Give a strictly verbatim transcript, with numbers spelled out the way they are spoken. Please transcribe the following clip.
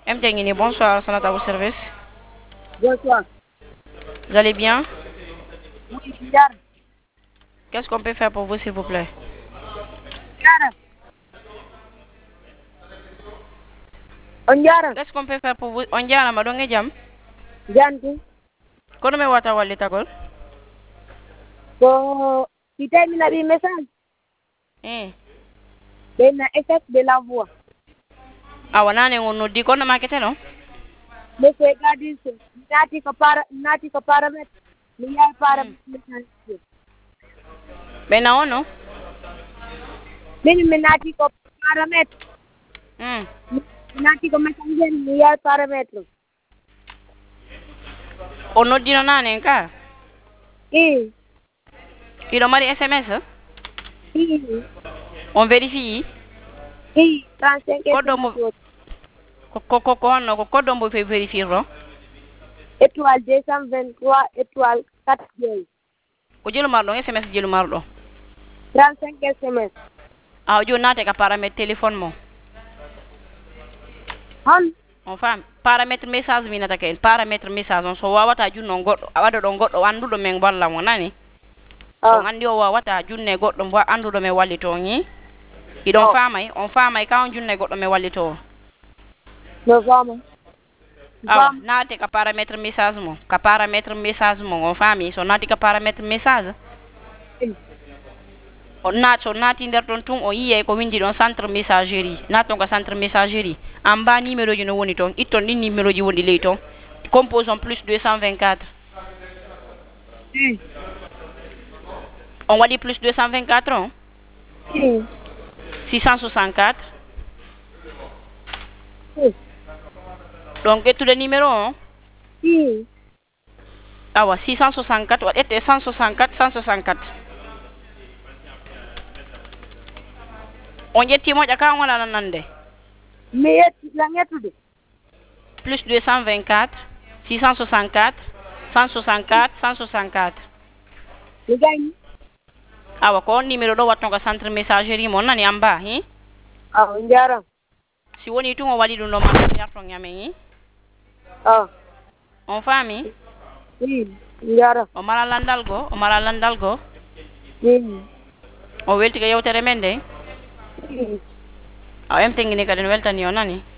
M Tengini, bonsoir, Sonat à vos services. Bonsoir. Vous allez bien? Oui, Ndiara. Qu'est-ce qu'on peut faire pour vous, s'il vous plaît? Ndiara. Ndiara. Qu'est-ce qu'on peut faire pour vous? On diara madonge jam. Jantu. Kono me wata walli tagol? Ko kita mina bi message. Eh. Bena effet de la voix. Awa nane ngono di kono makete no? Monsieur Gadis, nati ko para nati ko parametre. Mi ya parametre. Bena ono? Mini mi nati ko parametre. Hmm. Nati ko messenger mi ya parametre. Ono dino nane ka? Eh. Ido mari S M S? Eh. On vérifie? Eh, trente-cinq Kodo mo ko ko ko no ko kodo mo fe vérifier ro? Étoile deux cent vingt-trois, étoile quatre J. O jelu mardo S M S jelu mardo. trente-cinq S M S. Ah, jo nate ka paramètre téléphone mo. Han. On fam paramètre message mi nata ken paramètre message on so wawata junno goddo awado do goddo andudo men balla mo nani. Ah. On andi o wawata junne goddo mbo andudo me wallito ni. Idon famay on famay ka on junne goddo me wallito. No fama. Ah, nate ka paramètre message mo ka paramètre message mo on fami so nati ka paramètre message. On nat so nati nder ton tun o yiye ko windi don centre messagerie naton ka centre messagerie en bas numéro ji no woni ton itton din numéro ji woni ley ton composons plus deux cent vingt-quatre. Mm. On wadi plus deux cent vingt-quatre on? Mm. six cent soixante-quatre. Mm. Donc get to the numéro on? Mm. Awa six cent soixante-quatre wat ete cent soixante-quatre cent soixante-quatre. On jetti mo jaka wala nande. Mais la ngetude. Plus deux cent vingt-quatre six cent soixante-quatre cent soixante-quatre cent soixante-quatre. Le gagne. Awa ko numéro do watton ka centre messagerie mo nani amba hi? Ah, Ndiara. Si woni tu mo wali dum do man yarton nyame hi? Ah. On fami? Oui, Ndiara. O mara landal go, o mara landal go. Oui. O welti ka yewtere men de. Mm. Aw em tengini ka den weltani o nani?